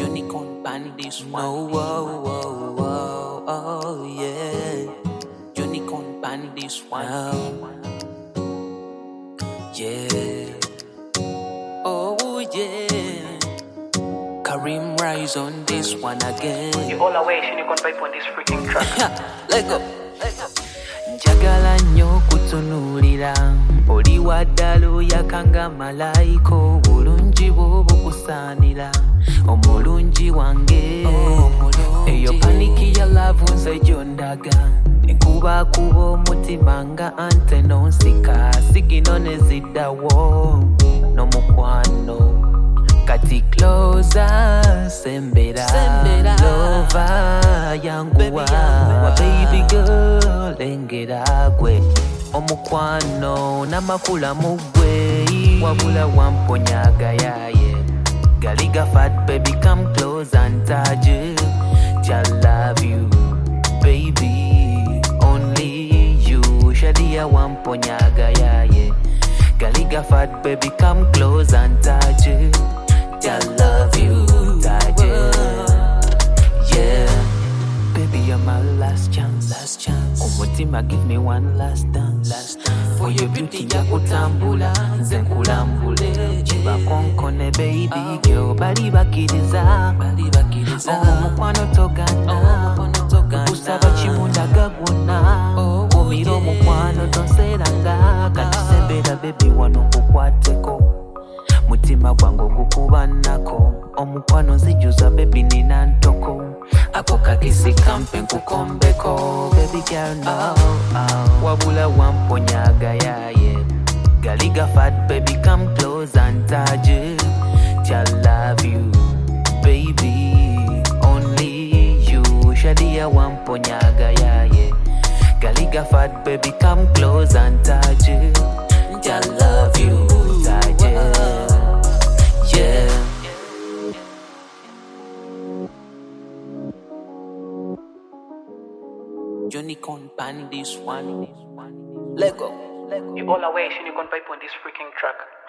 Unicorn pan this one. Oh, yeah. Unicorn pan this one. Yeah. Oh, yeah. Karim rise on this one again. You all away, Unicorn vibe on this freaking track. Let go. Njagala nnyo kutunuulira oli waddalo yakanga malayika obulungi bwo bukusaanira omulungi wange eyo paniki ya laavu nze gyondaga ekubakuba omutima nga ante nonsika sigino ne ziddawo n'omukwano kati closer sembera lova yanguwa baby girl lengera gwe omukwano n'amakula mu gwe wabula wamponyaga yaye galiga fat baby come close and touch it I love you baby only you shadia wamponyaga yaye galiga fat baby come close and touch it I love you, yeah. Baby, you're my last chance. Umutima, give me one last dance. For your beauty, ya kutambula, nze nkulambule. Chiba konkone, baby girl, bali bakiriza. Omukwano togana, kusaba chimunda gaguna. Omiro mukwano tonseranga, katisembera baby wano kukwateko. Mutima gwango gukubanako omukwano nzijuza baby nina ntoko ako kakisi kampe nkukombeko baby girl no wabula wamponyaga yaye galiga fat baby come close and touch it I love you baby only you shadia wamponyaga yaye galiga fat baby come close and touch it I love you yeah. Unicorn pan this one. Let go. You all away, Unicorn vibe on this freaking track.